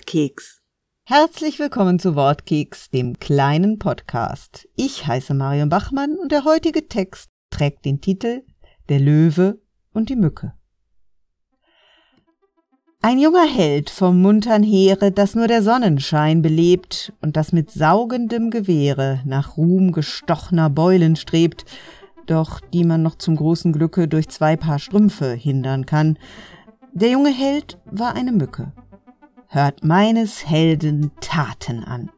Wortkeks. Herzlich willkommen zu Wortkeks, dem kleinen Podcast. Ich heiße Marion Bachmann und der heutige Text trägt den Titel Der Löwe und die Mücke. Ein junger Held vom muntern Heere, das nur der Sonnenschein belebt und das mit saugendem Gewehre nach Ruhm gestochner Beulen strebt, doch die man noch zum großen Glücke durch 2 Paar Strümpfe hindern kann. Der junge Held war eine Mücke. Hört meines Helden Taten an.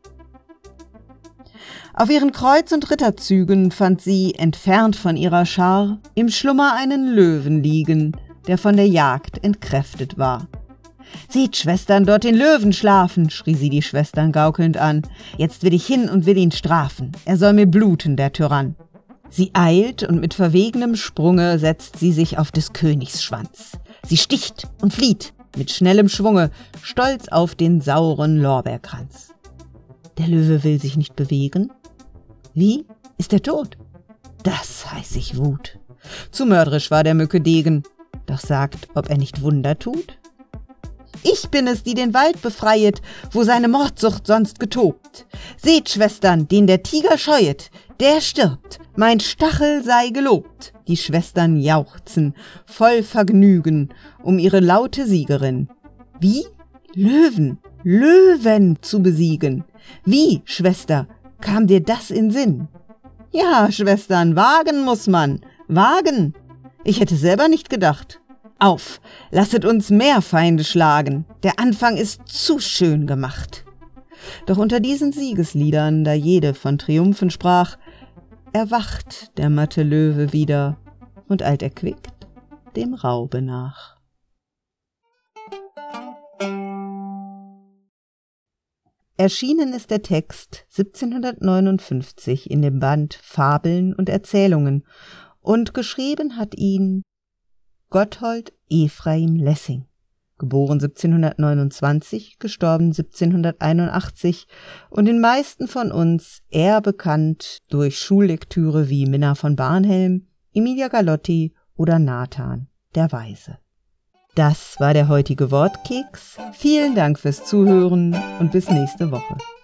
Auf ihren Kreuz- und Ritterzügen fand sie, entfernt von ihrer Schar, im Schlummer einen Löwen liegen, der von der Jagd entkräftet war. »Seht, Schwestern, dort den Löwen schlafen«, schrie sie die Schwestern gaukelnd an. »Jetzt will ich hin und will ihn strafen. Er soll mir bluten, der Tyrann.« Sie eilt und mit verwegenem Sprunge setzt sie sich auf des Königs Schwanz. Sie sticht und flieht mit schnellem Schwunge, stolz auf den sauren Lorbeerkranz. Der Löwe will sich nicht bewegen. Wie? Ist er tot? Das heiß ich Wut. Zu mörderisch war der Mücke Degen, doch sagt, ob er nicht Wunder tut? Ich bin es, die den Wald befreiet, wo seine Mordsucht sonst getobt. Seht, Schwestern, den der Tiger scheuet, der stirbt, mein Stachel sei gelobt. Die Schwestern jauchzen, voll Vergnügen, um ihre laute Siegerin. Wie? Löwen zu besiegen. Wie, Schwester, kam dir das in Sinn? Ja, Schwestern, wagen muss man, wagen. Ich hätte selber nicht gedacht. Auf, lasset uns mehr Feinde schlagen, der Anfang ist zu schön gemacht. Doch unter diesen Siegesliedern, da jede von Triumphen sprach, erwacht der matte Löwe wieder und eilt erquickt dem Raube nach. Erschienen ist der Text 1759 in dem Band Fabeln und Erzählungen und geschrieben hat ihn Gotthold Ephraim Lessing, geboren 1729, gestorben 1781 und den meisten von uns eher bekannt durch Schullektüre wie Minna von Barnhelm, Emilia Galotti oder Nathan der Weise. Das war der heutige Wortkeks. Vielen Dank fürs Zuhören und bis nächste Woche.